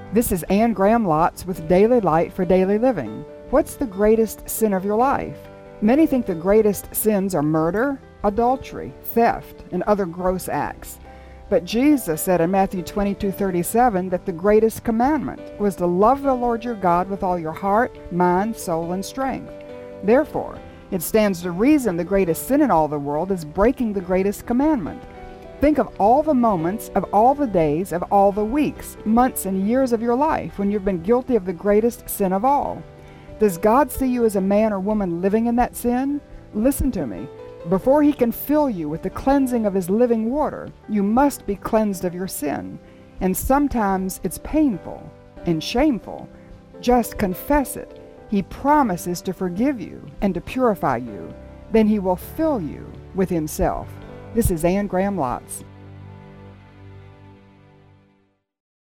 This is Anne Graham Lotz with Daily Light for Daily Living. What's the greatest sin of your life? Many think the greatest sins are murder, adultery, theft, and other gross acts. But Jesus said in Matthew 22:37 that the greatest commandment was to love the Lord your God with all your heart, mind, soul, and strength. Therefore, it stands to reason the greatest sin in all the world is breaking the greatest commandment. Think of all the moments, of all the days, of all the weeks, months, and years of your life when you've been guilty of the greatest sin of all. Does God see you as a man or woman living in that sin? Listen to me. Before He can fill you with the cleansing of His living water, you must be cleansed of your sin. And sometimes it's painful and shameful. Just confess it. He promises to forgive you and to purify you. Then He will fill you with Himself. This is Anne Graham Lotz.